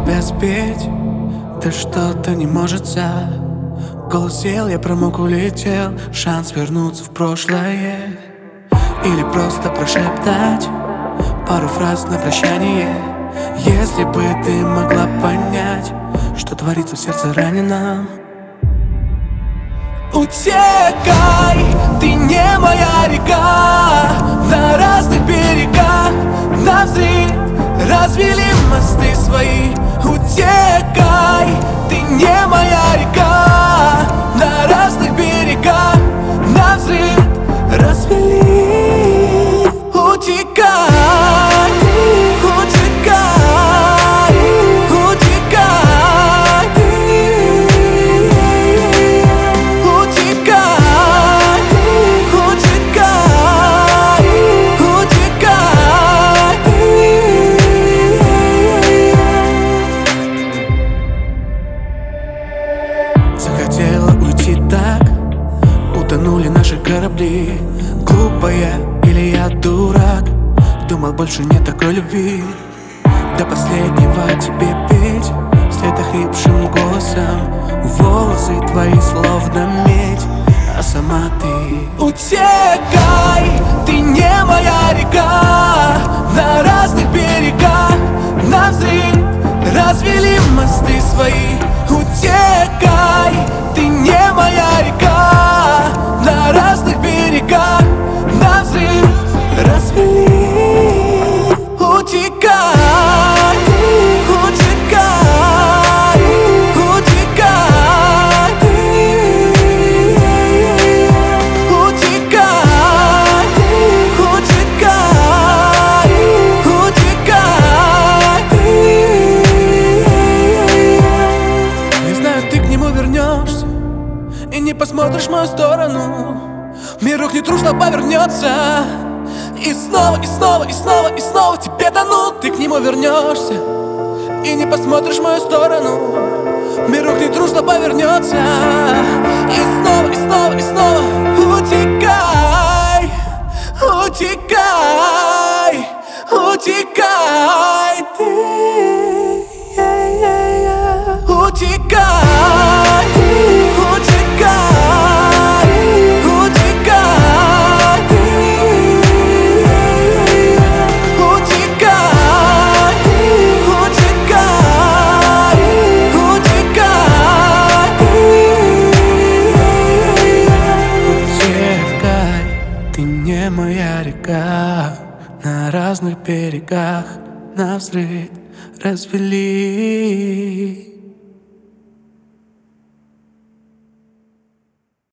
тебя спеть, да что-то не можется. Голос сел, я промок, улетел. Шанс вернуться в прошлое или просто прошептать пару фраз на прощание. Если бы ты могла понять, что творится в сердце раненом. Утекай, ты не моя река. На разных берегах навзрыд развели мосты свои. Утекай, ты не моя река. На разных берегах навзрыд развели. Утекай, утекай, утекай, утекай, утекай, утекай. Захотела уйти так, утонули наши корабли. Глупая или я дурак, думал, больше нет такой любви. До последнего тебе петь вслед охрипшим голосом. Волосы твои словно медь, а сама ты. Утекай, ты не моя река. На разных берегах навзрыд развели мосты свои. Утекай, ты не моя река. На разных берегах навзрыд развели. Утекай, утекай, утекай, утекай, утекай, утекай. Я знаю, ты к нему вернешься и не посмотришь в мою сторону. Мир рухнет, трудно повернется. И снова, и снова, и снова, и снова тебе тонут. Ты к нему вернешься и не посмотришь в мою сторону. Мир рухнет, дружно повернется. И снова, и снова, и снова. Утекай, утекай, утекай ты. Утекай, утекай, утекай ты. Утекай, утекай, утекай ты. Утекай, ты не моя река. На разных берегах навзрыд развели.